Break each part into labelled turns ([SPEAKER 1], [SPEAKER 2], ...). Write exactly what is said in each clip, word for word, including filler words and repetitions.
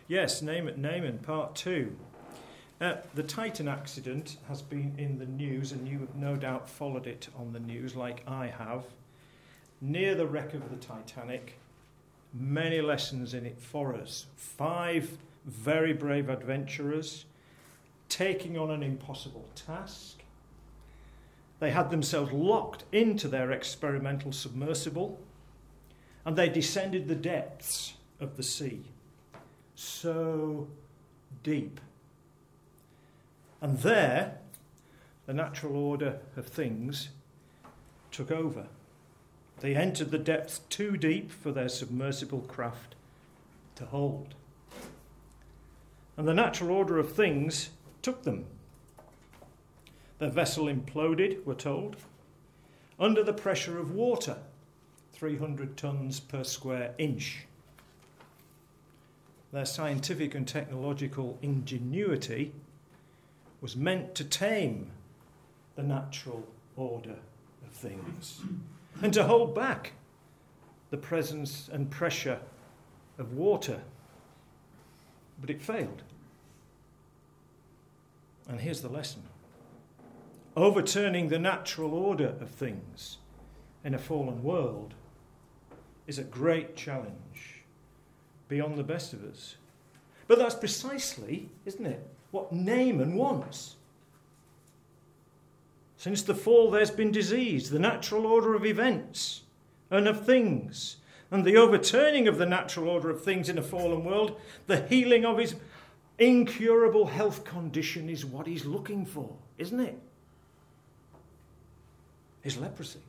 [SPEAKER 1] Yes, Naaman, Naaman part two. Uh, the Titan accident has been in the news, and you have no doubt followed it on the news like I have. Near the wreck of the Titanic, many lessons in it for us. Five very brave adventurers taking on an impossible task. They had themselves locked into their experimental submersible, and they descended the depths of the sea. So deep. And there, the natural order of things took over. They entered the depths too deep for their submersible craft to hold. And the natural order of things took them. Their vessel imploded, we're told, under the pressure of water, three hundred tons per square inch. Their scientific and technological ingenuity was meant to tame the natural order of things and to hold back the presence and pressure of water. But it failed. And here's the lesson. Overturning the natural order of things in a fallen world is a great challenge beyond the best of us. But that's precisely, isn't it, what Naaman wants. Since the fall, there's been disease, the natural order of events and of things, and the overturning of the natural order of things in a fallen world, the healing of his incurable health condition is what he's looking for, isn't it? His leprosy.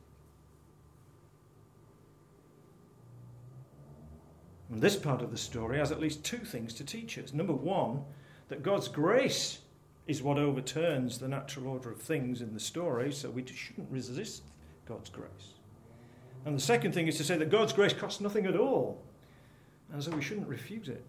[SPEAKER 1] And this part of the story has at least two things to teach us. Number one, that God's grace is what overturns the natural order of things in the story, so we shouldn't resist God's grace. And the second thing is to say that God's grace costs nothing at all, and so we shouldn't refuse it.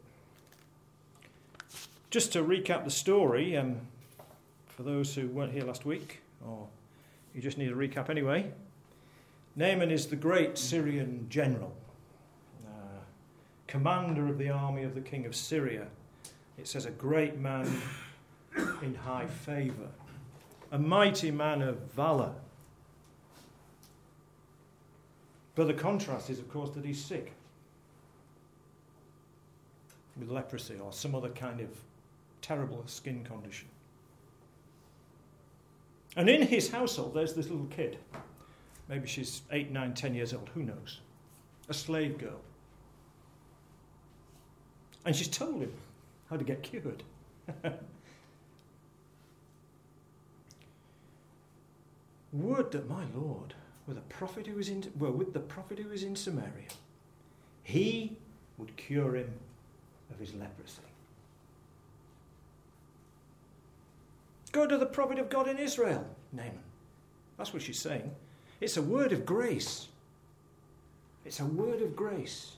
[SPEAKER 1] Just to recap the story, um, for those who weren't here last week, or you just need a recap anyway, Naaman is the great Syrian general, uh, commander of the army of the king of Syria. It says a great man in high favour, a mighty man of valour. But the contrast is, of course, that he's sick with leprosy or some other kind of terrible skin condition. And in his household, there's this little kid. Maybe she's eight, nine, ten years old, who knows? A slave girl. And she's told him how to get cured. Would that my Lord, with a prophet who is in, well, with the prophet who is in Samaria, he would cure him of his leprosy. Go to the prophet of God in Israel, Naaman. That's what she's saying. It's a word of grace. It's a word of grace.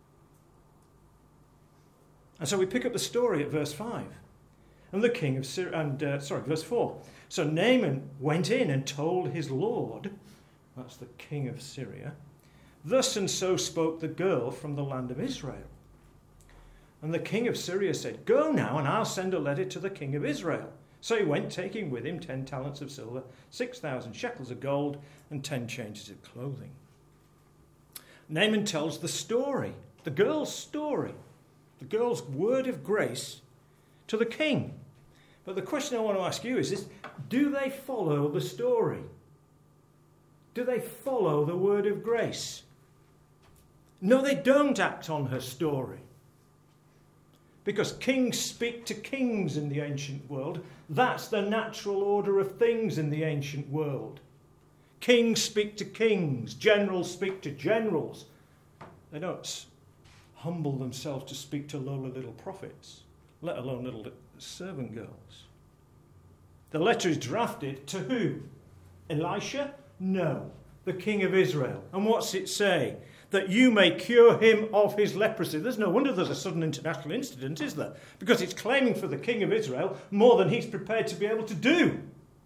[SPEAKER 1] And so we pick up the story at verse five. And the king of Syria, and uh, sorry, verse four. So Naaman went in and told his lord, that's the king of Syria, thus and so spoke the girl from the land of Israel. And the king of Syria said, go now, and I'll send a letter to the king of Israel. So he went, taking with him ten talents of silver, six thousand shekels of gold, and ten changes of clothing. Naaman tells the story, the girl's story, the girl's word of grace to the king. But the question I want to ask you is this: do they follow the story? Do they follow the word of grace? No, they don't act on her story. Because kings speak to kings in the ancient world. That's the natural order of things in the ancient world. Kings speak to kings. Generals speak to generals. They don't humble themselves to speak to lowly little prophets, let alone little servant girls. The letter is drafted to who? Elisha? No, the king of Israel. And what's it say? That you may cure him of his leprosy. There's no wonder there's a sudden international incident, is there? Because it's claiming for the king of Israel more than he's prepared to be able to do.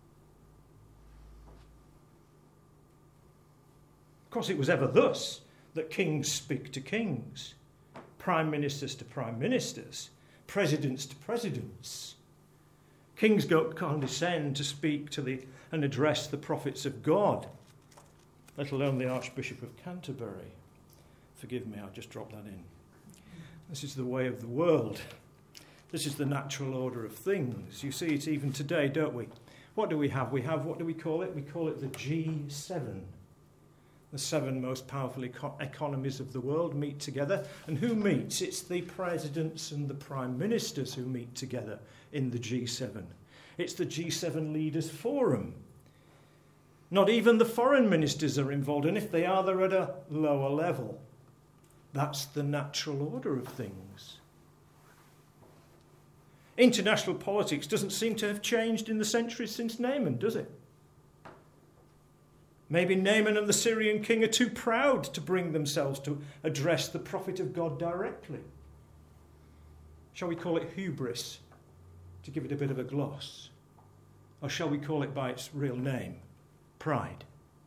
[SPEAKER 1] Of course, it was ever thus that kings speak to kings, prime ministers to prime ministers. presidents to presidents. Kings don't condescend to speak to the and address the prophets of God, let alone the Archbishop of Canterbury. Forgive me, I'll just drop that in. This is the way of the world. This is the natural order of things. You see it even today, don't we? What do we have? We have, what do we call it? We call it the G seven. The seven most powerful eco- economies of the world meet together. And who meets? It's the presidents and the prime ministers who meet together in the G seven. It's the G seven Leaders Forum. Not even the foreign ministers are involved, and if they are, they're at a lower level. That's the natural order of things. International politics doesn't seem to have changed in the centuries since Naaman, does it? Maybe Naaman and the Syrian king are too proud to bring themselves to address the prophet of God directly. Shall we call it hubris, to give it a bit of a gloss? Or shall we call it by its real name, pride?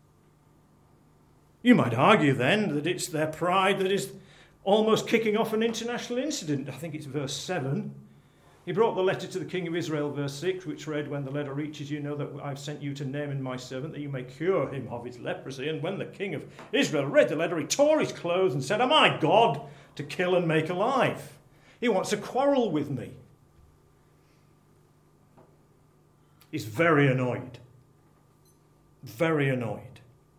[SPEAKER 1] You might argue then that it's their pride that is almost kicking off an international incident. I think it's verse seven. He brought the letter to the king of Israel, verse six, which read, when the letter reaches you, know that I've sent you to Naaman my servant, that you may cure him of his leprosy. And when the king of Israel read the letter, he tore his clothes and said, am I God to kill and make alive? He wants to quarrel with me. He's very annoyed. Very annoyed.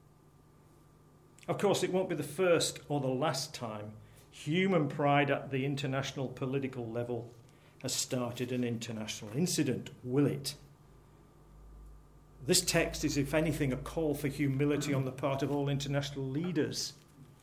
[SPEAKER 1] Of course, it won't be the first or the last time human pride at the international political level has started an international incident, will it? This text is, if anything, a call for humility on the part of all international leaders,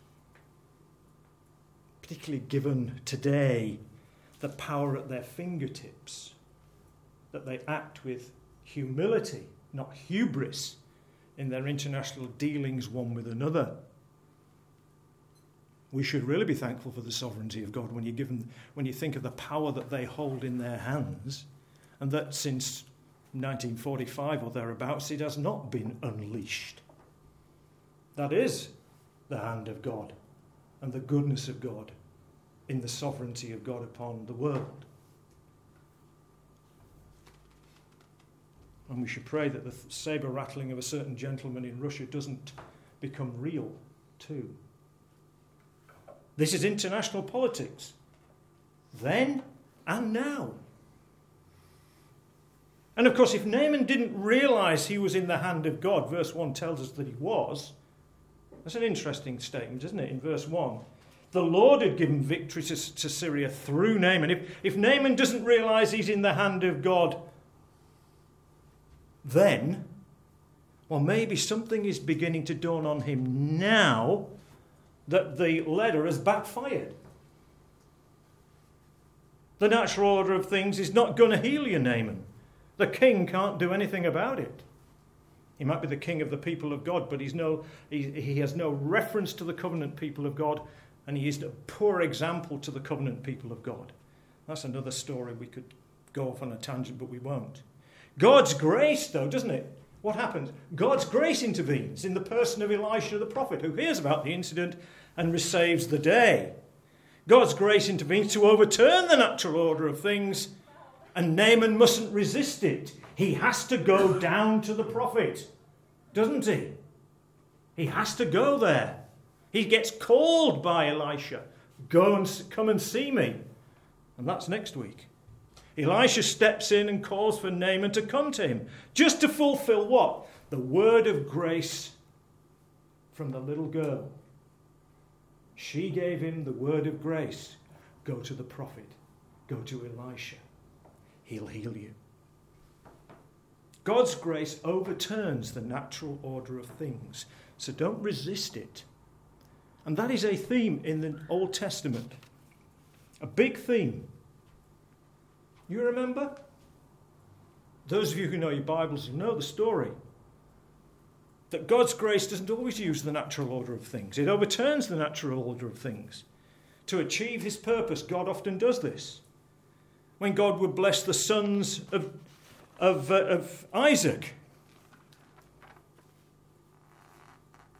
[SPEAKER 1] particularly given today the power at their fingertips, that they act with humility, not hubris, in their international dealings one with another. We should really be thankful for the sovereignty of God when you give them, when you think of the power that they hold in their hands, and that since nineteen forty-five or thereabouts it has not been unleashed. That is the hand of God and the goodness of God in the sovereignty of God upon the world. And we should pray that the saber rattling of a certain gentleman in Russia doesn't become real too. This is international politics, then and now. And of course, if Naaman didn't realise he was in the hand of God, verse one tells us that he was. That's an interesting statement, isn't it? In verse one, the Lord had given victory to, to Syria through Naaman. If, if Naaman doesn't realise he's in the hand of God, then, well, maybe something is beginning to dawn on him now that the letter has backfired. The natural order of things is not going to heal you, Naaman. The king can't do anything about it. He might be the king of the people of God, but he's no, he, he has no reference to the covenant people of God, and he is a poor example to the covenant people of God. That's another story. We could go off on a tangent, but we won't. God's grace, though, doesn't it? What happens? God's grace intervenes in the person of Elisha the prophet, who hears about the incident and saves the day. God's grace intervenes to overturn the natural order of things, and Naaman mustn't resist it. He has to go down to the prophet, doesn't he? He has to go there. He gets called by Elisha. Go and come and see me. And that's next week. Elisha steps in and calls for Naaman to come to him, just to fulfill what? The word of grace from the little girl. She gave him the word of grace. Go to the prophet. Go to Elisha. He'll heal you. God's grace overturns the natural order of things, so don't resist it. And that is a theme in the Old Testament. A big theme. You remember? Those of you who know your Bibles will know the story. That God's grace doesn't always use the natural order of things. It overturns the natural order of things. To achieve his purpose, God often does this. When God would bless the sons of, of, uh, of Isaac,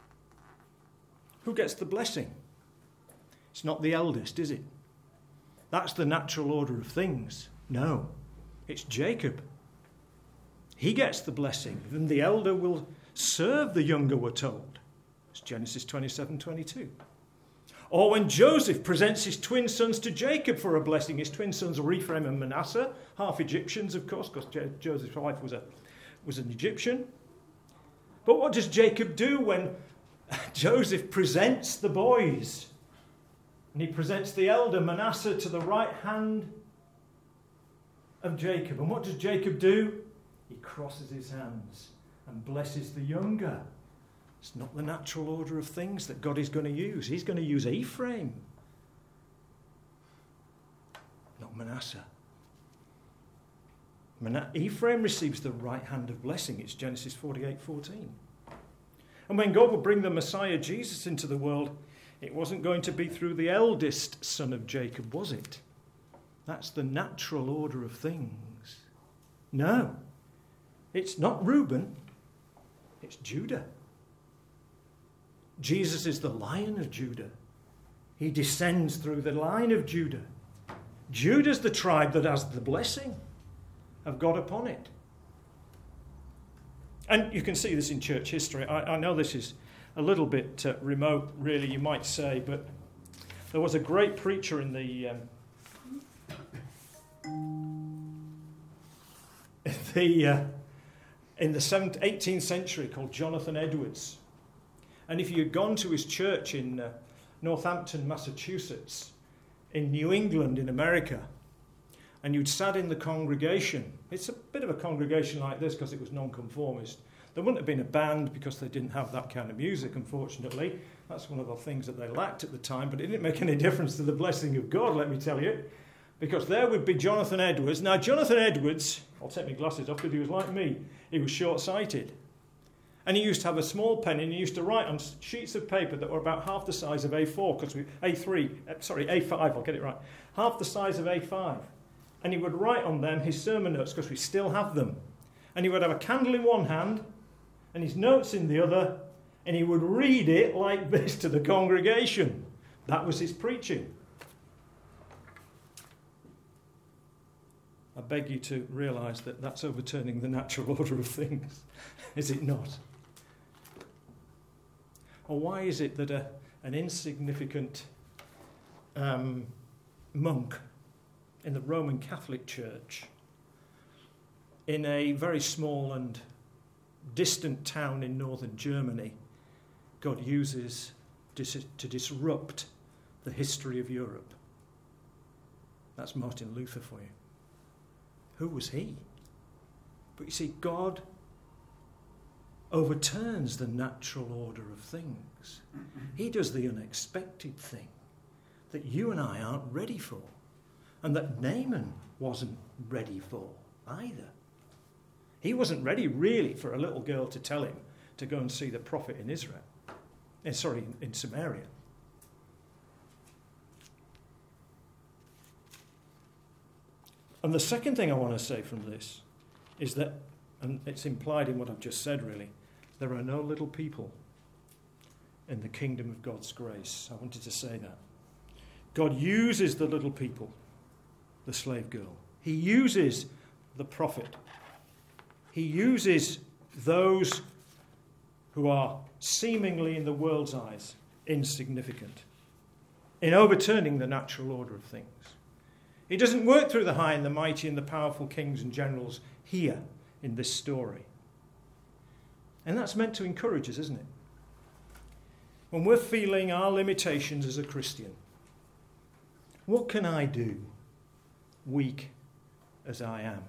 [SPEAKER 1] who gets the blessing? It's not the eldest, is it? That's the natural order of things. No, it's Jacob. He gets the blessing, and the elder will serve the younger, we're told. It's Genesis twenty-seven twenty-two. Or when Joseph presents his twin sons to Jacob for a blessing, his twin sons are Ephraim and Manasseh, half Egyptians, of course, because Jo- Joseph's wife was a was an Egyptian. But what does Jacob do when Joseph presents the boys? And he presents the elder Manasseh to the right hand of Jacob. And what does Jacob do? He crosses his hands and blesses the younger. It's not the natural order of things that God is going to use. He's going to use Ephraim, not Manasseh. Man- Ephraim receives the right hand of blessing. It's Genesis forty-eight fourteen. And when God would bring the Messiah Jesus into the world, it wasn't going to be through the eldest son of Jacob, was it? That's the natural order of things. No, it's not Reuben, it's Judah. Jesus is the Lion of Judah. He descends through the line of Judah. Judah's the tribe that has the blessing of God upon it. And you can see this in church history. I, I know this is a little bit uh, remote, really, you might say, but there was a great preacher in the um, the uh, in the eighteenth century called Jonathan Edwards. And if you had gone to his church in uh, Northampton, Massachusetts, in New England, in America, and you'd sat in the congregation, it's a bit of a congregation like this because it was nonconformist. There wouldn't have been a band because they didn't have that kind of music, unfortunately. That's one of the things that they lacked at the time, but it didn't make any difference to the blessing of God, let me tell you, because there would be Jonathan Edwards. Now, Jonathan Edwards, I'll take my glasses off because he was like me. He was short-sighted. And he used to have a small pen, and he used to write on sheets of paper that were about half the size of A four, because we A three, sorry, A five, I'll get it right, half the size of A five. And he would write on them his sermon notes, because we still have them. And he would have a candle in one hand, and his notes in the other, and he would read it like this to the congregation. That was his preaching. I beg you to realise that that's overturning the natural order of things, is it not? Or why is it that a, an insignificant um, monk in the Roman Catholic Church in a very small and distant town in northern Germany, God uses dis- to disrupt the history of Europe? That's Martin Luther for you. Who was he? But you see, God overturns the natural order of things. He does the unexpected thing that you and I aren't ready for, and that Naaman wasn't ready for either. He wasn't ready really for a little girl to tell him to go and see the prophet in Israel. Eh, sorry, in, in Samaria. And the second thing I want to say from this is that, and it's implied in what I've just said really, there are no little people in the kingdom of God's grace. I wanted to say that. God uses the little people, the slave girl. He uses the prophet. He uses those who are seemingly, in the world's eyes, insignificant, in overturning the natural order of things. He doesn't work through the high and the mighty and the powerful kings and generals here in this story. And that's meant to encourage us, isn't it? When we're feeling our limitations as a Christian, what can I do, weak as I am?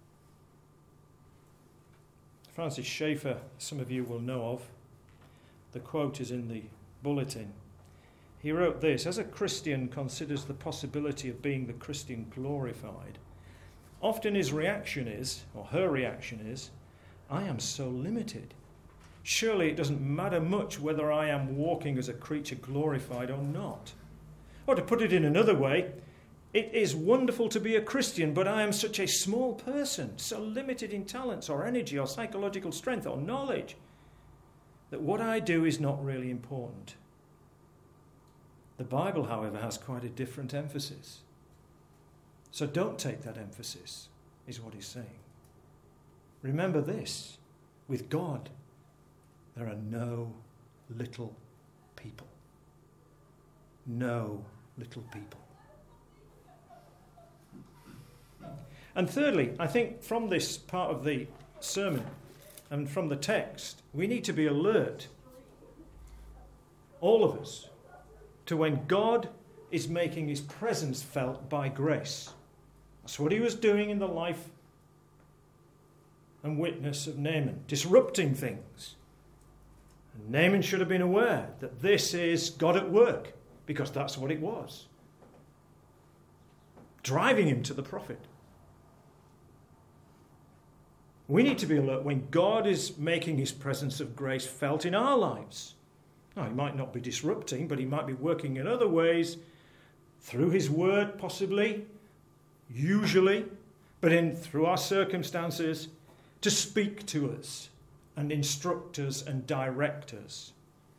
[SPEAKER 1] Francis Schaeffer, some of you will know of. The quote is in the bulletin. He wrote this: as a Christian considers the possibility of being the Christian glorified, often his reaction is, or her reaction is, I am so limited. Surely it doesn't matter much whether I am walking as a creature glorified or not. Or to put it in another way, it is wonderful to be a Christian, but I am such a small person, so limited in talents or energy or psychological strength or knowledge, that what I do is not really important. The Bible, however, has quite a different emphasis. So don't take that emphasis, is what he's saying. Remember this, with God, there are no little people. No little people. And thirdly, I think from this part of the sermon and from the text, we need to be alert, all of us, to when God is making his presence felt by grace. That's what he was doing in the life and witness of Naaman, disrupting things. And Naaman should have been aware that this is God at work, because that's what it was. Driving him to the prophet. We need to be alert when God is making his presence of grace felt in our lives. Now, he might not be disrupting, but he might be working in other ways, through his word possibly, usually, but in through our circumstances, to speak to us and instruct us and direct us.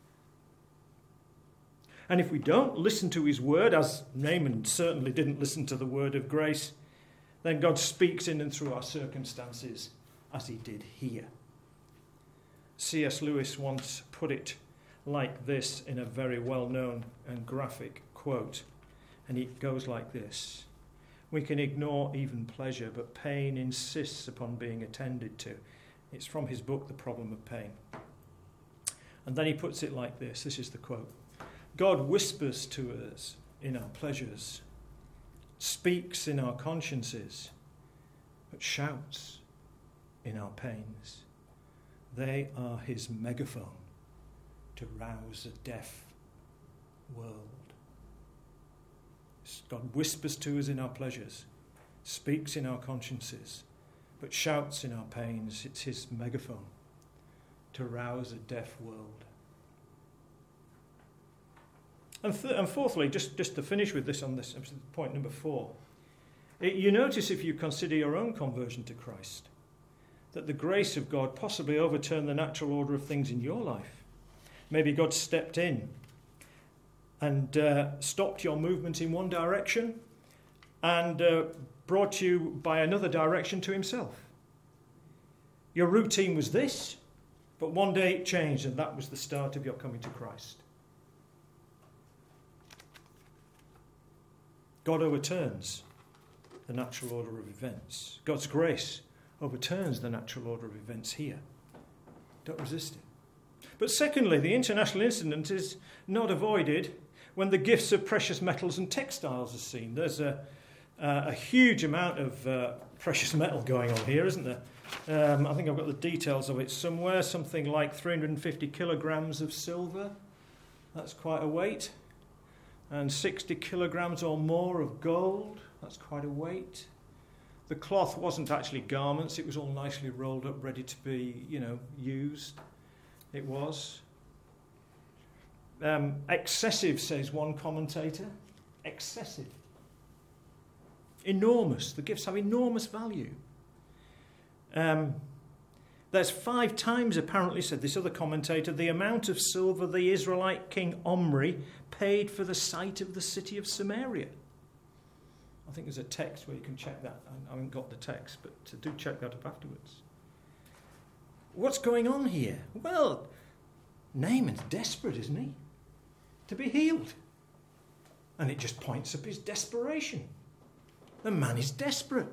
[SPEAKER 1] And if we don't listen to his word, as Naaman certainly didn't listen to the word of grace, then God speaks in and through our circumstances, as he did here. C S Lewis once put it like this in a very well-known and graphic quote, and it goes like this: we can ignore even pleasure, but pain insists upon being attended to. It's from his book, The Problem of Pain. And then he puts it like this, this is the quote: God whispers to us in our pleasures, speaks in our consciences, but shouts in our pains. They are his megaphone to rouse a deaf world. God whispers to us in our pleasures, speaks in our consciences, but shouts in our pains. It's his megaphone to rouse a deaf world. And, th- and fourthly, just, just to finish with this on this point number four, it, you notice if you consider your own conversion to Christ, that the grace of God possibly overturned the natural order of things in your life. Maybe God stepped in and uh, stopped your movement in one direction and uh, brought you by another direction to himself. Your routine was this, but one day it changed, and that was the start of your coming to Christ. God overturns the natural order of events. God's grace overturns the natural order of events here. Don't resist it. But secondly, the international incident is not avoided when the gifts of precious metals and textiles are seen. There's a, uh, a huge amount of uh, precious metal going on here, isn't there? Um, I think I've got the details of it somewhere. Something like three hundred fifty kilograms of silver. That's quite a weight. And sixty kilograms or more of gold. That's quite a weight. The cloth wasn't actually garments. It was all nicely rolled up, ready to be, you know, used. It was. Um, excessive, says one commentator. Excessive. Enormous. The gifts have enormous value. Um, there's five times, apparently, said this other commentator, the amount of silver the Israelite king Omri paid for the site of the city of Samaria. I think there's a text where you can check that. I haven't got the text, but do check that up afterwards. What's going on here? Well, Naaman's desperate, isn't he? To be healed. And it just points up his desperation. The man is desperate.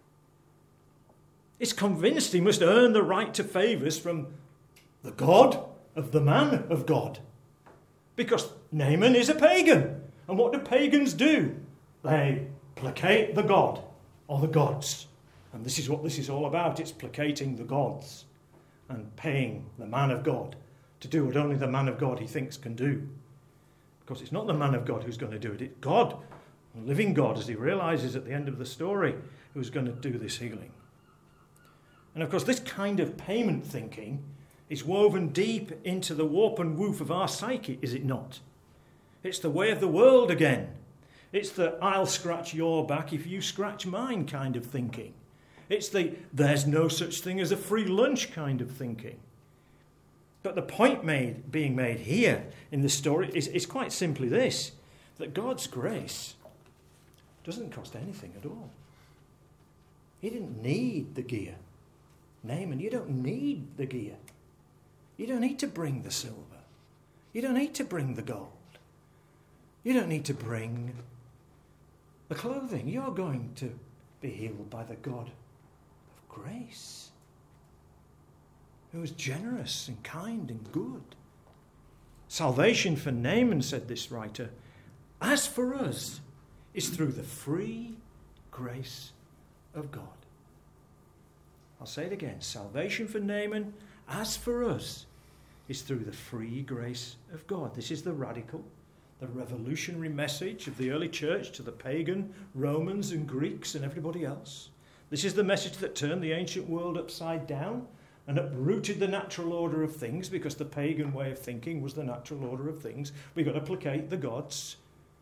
[SPEAKER 1] He's convinced he must earn the right to favours from the God of the man of God. Because Naaman is a pagan. And what do pagans do? They placate the god or the gods. And this is what this is all about. It's placating the gods and paying the man of God to do what only the man of God he thinks can do. Because it's not the man of God who's going to do it. It's God, the living God, as he realises at the end of the story, who's going to do this healing. And of course, this kind of payment thinking is woven deep into the warp and woof of our psyche, is it not? It's the way of the world again. It's the I'll scratch your back if you scratch mine kind of thinking. It's the there's no such thing as a free lunch kind of thinking. But the point made, being made here in the story is, is quite simply this, that God's grace Doesn't cost anything at all. He didn't need the gear. Naaman, you don't need the gear. You don't need to bring the silver. You don't need to bring the gold. You don't need to bring the clothing. You're going to be healed by the God of grace, who is generous and kind and good. Salvation for Naaman, said this writer, as for us, is through the free grace of God. I'll say it again. Salvation for Naaman, as for us, is through the free grace of God. This is the radical, the revolutionary message of the early church to the pagan Romans and Greeks and everybody else. This is the message that turned the ancient world upside down and uprooted the natural order of things, because the pagan way of thinking was the natural order of things. We've got to placate the gods.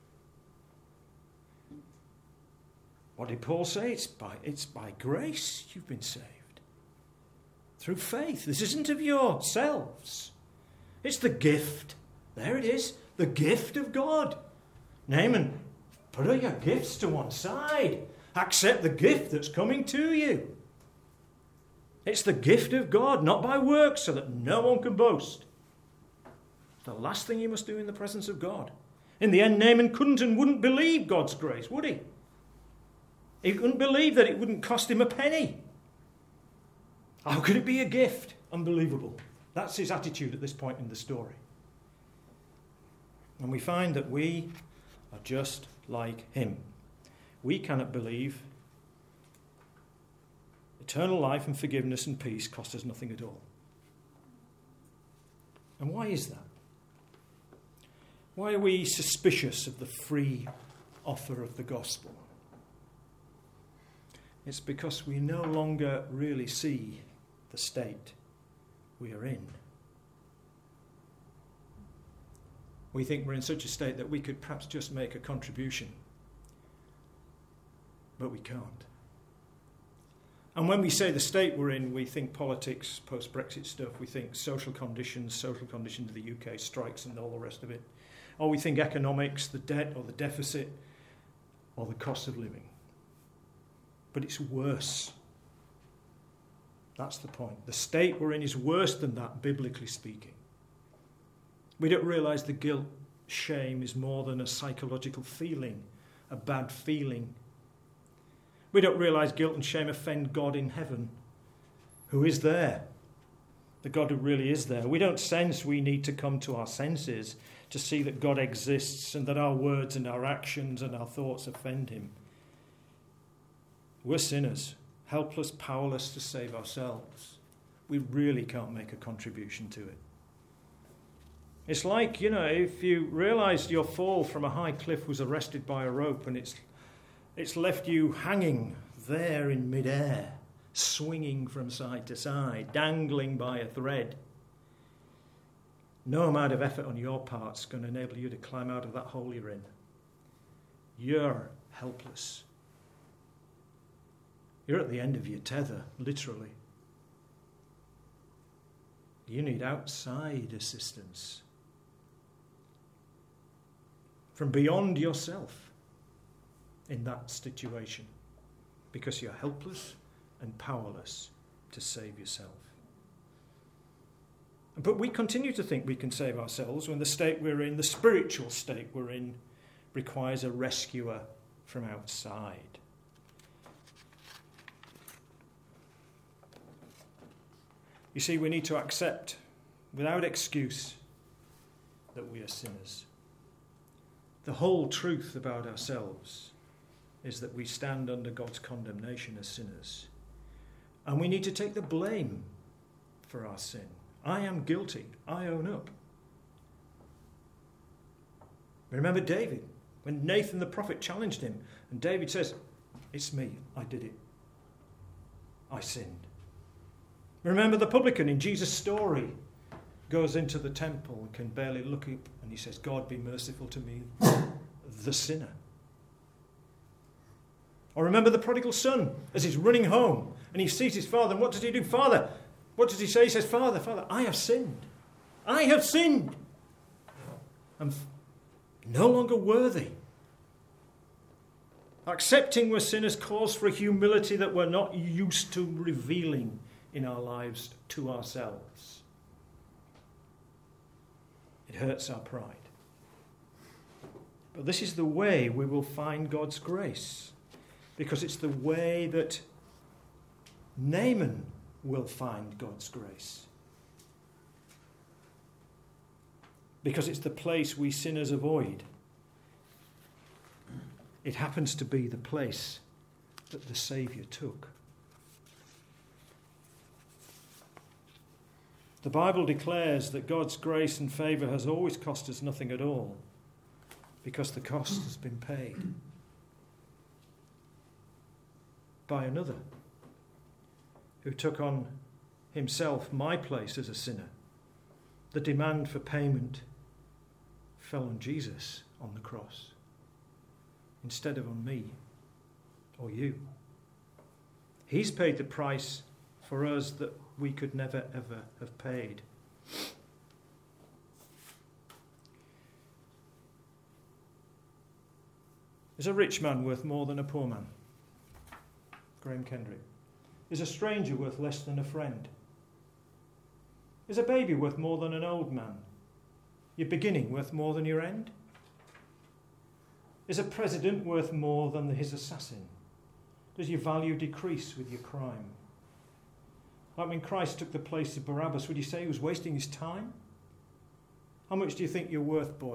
[SPEAKER 1] What did Paul say? It's by, it's by grace you've been saved. Through faith. This isn't of yourselves. It's the gift. There it is. The gift of God. Naaman, put all your gifts to one side. Accept the gift that's coming to you. It's the gift of God, not by works, so that no one can boast. It's the last thing you must do in the presence of God. In the end, Naaman couldn't and wouldn't believe God's grace, would he? He couldn't believe that it wouldn't cost him a penny. How could it be a gift? Unbelievable. That's his attitude at this point in the story. And we find that we are just like him. We cannot believe eternal life and forgiveness and peace cost us nothing at all. And why is that? Why are we suspicious of the free offer of the gospel? It's because we no longer really see the state we are in. We think we're in such a state that we could perhaps just make a contribution, but we can't. And when we say the state we're in, we think politics, post-Brexit stuff, we think social conditions, social conditions of the U K, strikes and all the rest of it. Or we think economics, the debt or the deficit, or the cost of living. But it's worse. That's the point. The state we're in is worse than that, biblically speaking. We don't realise the guilt, shame is more than a psychological feeling, a bad feeling. We don't realise guilt and shame offend God in heaven, who is there, the God who really is there. We don't sense we need to come to our senses to see that God exists and that our words and our actions and our thoughts offend him. We're sinners, helpless, powerless to save ourselves. We really can't make a contribution to it. It's like, you know, if you realised your fall from a high cliff was arrested by a rope and it's it's left you hanging there in midair, swinging from side to side, dangling by a thread. No amount of effort on your part is going to enable you to climb out of that hole you're in. You're helpless. You're at the end of your tether, literally. You need outside assistance from beyond yourself in that situation, because you're helpless and powerless to save yourself. But we continue to think we can save ourselves when the state we're in, the spiritual state we're in, requires a rescuer from outside. You see, we need to accept without excuse that we are sinners. The whole truth about ourselves is that we stand under God's condemnation as sinners. And we need to take the blame for our sin. I am guilty. I own up. Remember David, when Nathan the prophet challenged him, and David says, "It's me. I did it. I sinned." Remember the publican in Jesus' story goes into the temple and can barely look up, and he says, "God, be merciful to me, the sinner." Or remember the prodigal son as he's running home and he sees his father, and what does he do? Father, what does he say? He says, Father, Father, I have sinned. I have sinned. I'm no longer worthy Accepting we're sinners calls for a humility that we're not used to revealing in our lives to ourselves. It hurts our pride. But this is the way we will find God's grace, because it's the way that Naaman will find God's grace. Because it's the place we sinners avoid. It happens to be the place that the Saviour took. The Bible declares that God's grace and favour has always cost us nothing at all, because the cost has been paid by another who took on himself my place as a sinner. The demand for payment fell on Jesus on the cross instead of on me or you. He's paid the price for us that we could never ever have paid. Is a rich man worth more than a poor man? Graham Kendrick. Is a stranger worth less than a friend? Is a baby worth more than an old man? Your beginning worth more than your end? Is a president worth more than his assassin? Does your value decrease with your crime? Like when Christ took the place of Barabbas, would you say he was wasting his time? How much do you think you're worth, boy?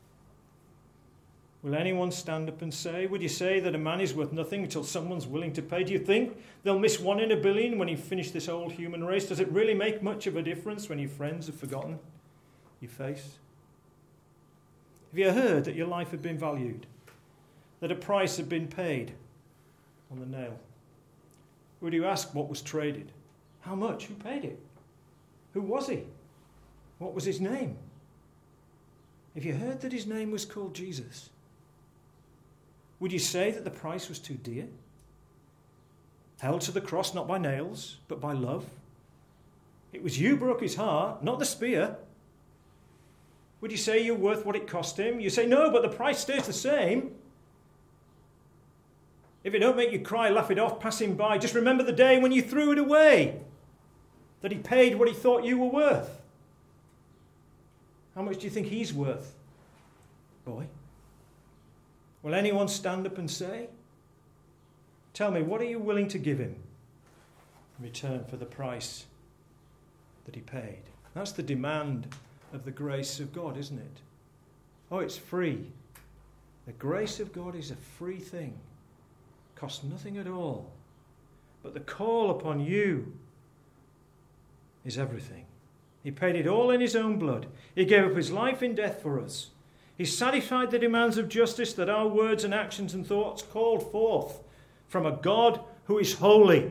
[SPEAKER 1] Will anyone stand up and say, would you say that a man is worth nothing until someone's willing to pay? Do you think they'll miss one in a billion when you finish this old human race? Does it really make much of a difference when your friends have forgotten your face? Have you heard that your life had been valued? That a price had been paid on the nail? Would you ask what was traded? How much? Who paid it? Who was he? What was his name? Have you heard that his name was called Jesus? Would you say that the price was too dear? Held to the cross not by nails, but by love? It was you broke his heart, not the spear. Would you say you're worth what it cost him? You say, no, but the price stays the same. If it don't make you cry, laugh it off, pass him by. Just remember the day when you threw it away, that he paid what he thought you were worth. How much do you think he's worth, boy? Will anyone stand up and say, tell me, what are you willing to give him in return for the price that he paid? That's the demand of the grace of God, isn't it? Oh, it's free. The grace of God is a free thing. Costs nothing at all. But the call upon you is everything. He paid it all in his own blood. He gave up his life in death for us. He satisfied the demands of justice that our words and actions and thoughts called forth from a God who is holy.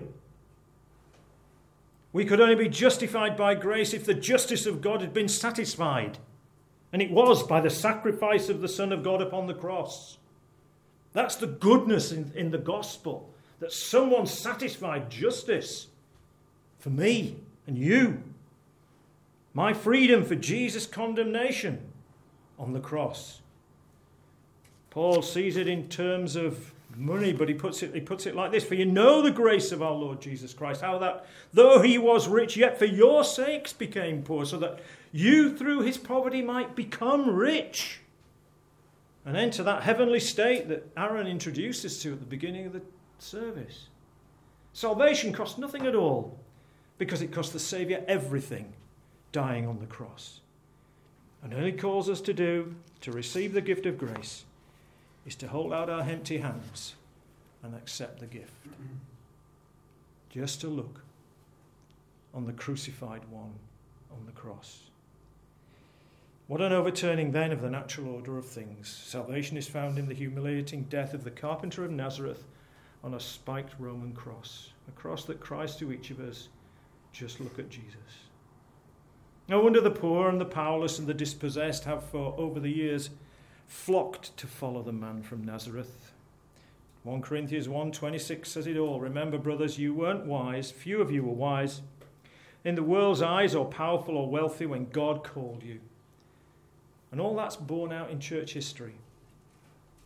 [SPEAKER 1] We could only be justified by grace if the justice of God had been satisfied. And it was by the sacrifice of the Son of God upon the cross. That's the goodness in, in the gospel, that someone satisfied justice for me and you. My freedom for Jesus' condemnation on the cross. Paul sees it in terms of money, but he puts it, he puts it like this. For you know the grace of our Lord Jesus Christ, how that though he was rich, yet for your sakes became poor, so that you through his poverty might become rich and enter that heavenly state that Aaron introduced us to at the beginning of the service. Salvation cost nothing at all, because it cost the Saviour everything, dying on the cross. And all he calls us to do, to receive the gift of grace, is to hold out our empty hands and accept the gift. Just to look on the crucified one on the cross. What an overturning then of the natural order of things. Salvation is found in the humiliating death of the carpenter of Nazareth on a spiked Roman cross. A cross that cries to each of us, just look at Jesus. No wonder the poor and the powerless and the dispossessed have for over the years flocked to follow the man from Nazareth. First Corinthians one twenty-six says it all. Remember, brothers, you weren't wise, few of you were wise, in the world's eyes, or powerful or wealthy, when God called you. And all that's borne out in church history.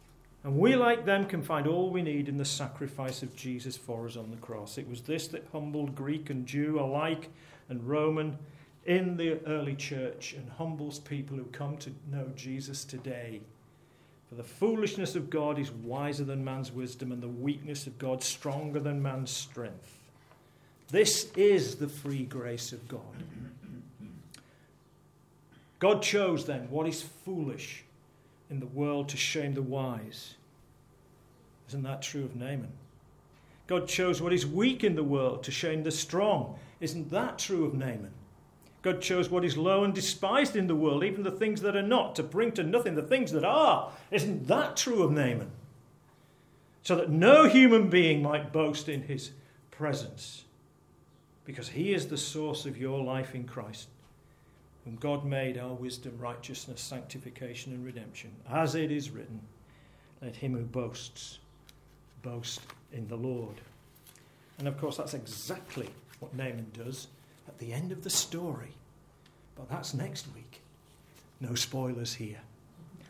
[SPEAKER 1] And we, like them, can find all we need in the sacrifice of Jesus for us on the cross. It was this that humbled Greek and Jew alike and Roman in the early church and humbles people who come to know Jesus today. For the foolishness of God is wiser than man's wisdom, and the weakness of God stronger than man's strength. This is the free grace of God. God chose then what is foolish in the world to shame the wise. Isn't that true of Naaman? God chose what is weak in the world to shame the strong. Isn't that true of Naaman? God chose what is low and despised in the world, even the things that are not, to bring to nothing the things that are. Isn't that true of Naaman? So that no human being might boast in his presence, because he is the source of your life in Christ, whom God made our wisdom, righteousness, sanctification, and redemption. As it is written, let him who boasts boast in the Lord. And of course, that's exactly what Naaman does at the end of the story. But that's next week. No spoilers here.